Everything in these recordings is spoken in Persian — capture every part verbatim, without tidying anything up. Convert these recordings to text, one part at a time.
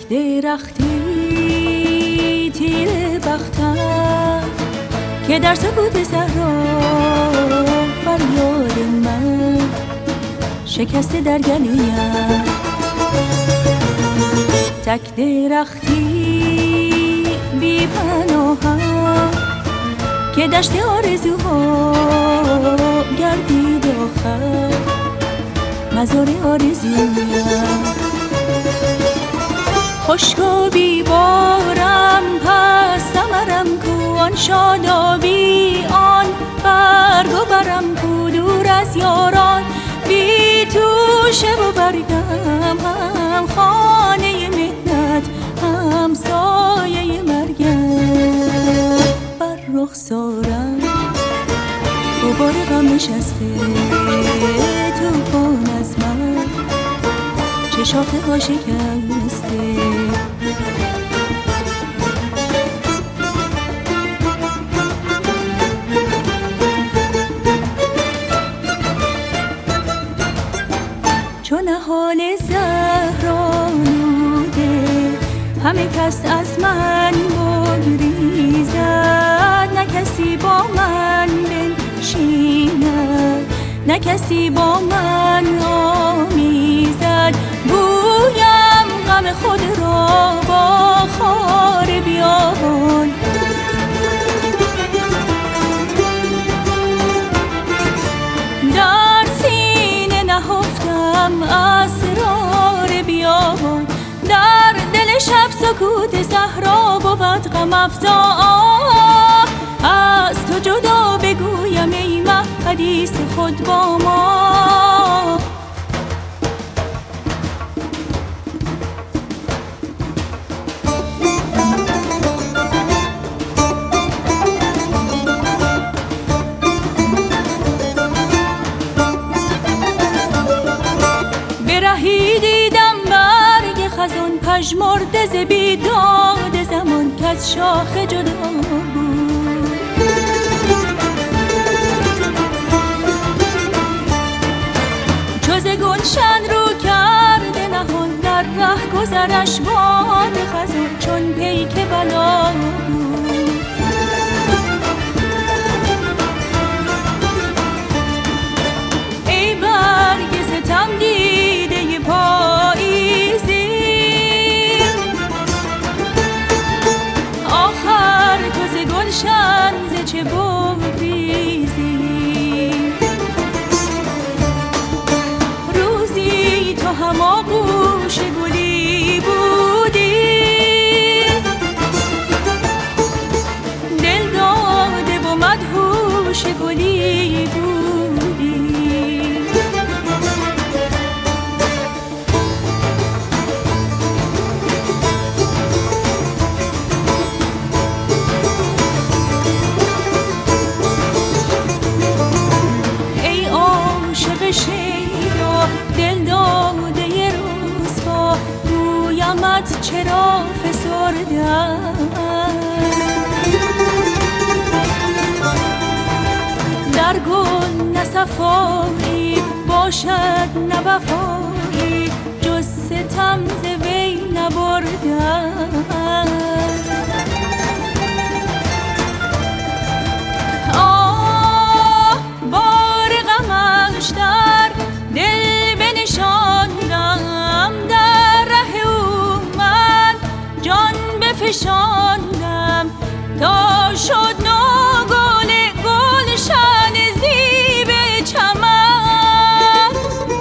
درختی تیر بختم که در سکوت صحرا فریاد من شکسته در گلیم. تک درختی بی پناهم که دشت آرزوها گردید آخر مزار آرزویم. خشک و بی بارم پس ثمرم کو، آن شادابی آن برگ و برم کو. دور از یاران بی توشه و برگم، هم خانه مهنت هم سایه مرگم. بر رخسارم غبار غم نشسته، طوفان از من چه شاخه ها شکسته. چون حال زهرآلوده همه کس از من بگریزد، نه کسی با من بنشیند، نه کسی با من آمیزد. گویم غم خود را با خار بیابان، در سینه نهفتم اسرار بیابان. در دل شب سکوت صحرا بود غم افزا. از تو جدا بگویم ای مه حدیث خود با ما. برهی دیدم برگ خزان پژمرده ز بیداد زمان که از شاخ جدا بود. چو ز گلشن رو کرده نهان، در ره گذرش باد خزان چون پیک بلا بود. ای برگ ستم دیده پاییزی، آخر تو ز گلشن ز چه بگریزی. روزی تو هم آغوش گلی بودی، دل داده و مدهوش گلی بودی. شیدا دل داده ی روزها، گویمت چرا فسردم. در گل نه صفایی باشد نه وفایی، جز ستم ز وی نبردم. در دل بنشاندم، در ره او من جان بفشاندم، تا شد نوگل گلشن زیب چمن.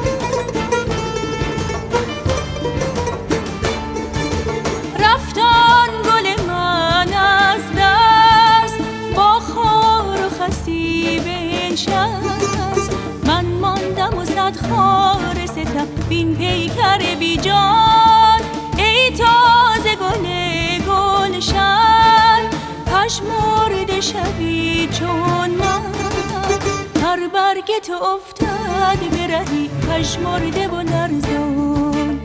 رفت آن گل من از دست، با خار و خسی بنشست. من ماندم و صد خار ستم بین پیکر بی جان. ای تازه گل گلشن پژمرده شوی چون من، هر برگ تو افتد برهی پژمرده و لرزان.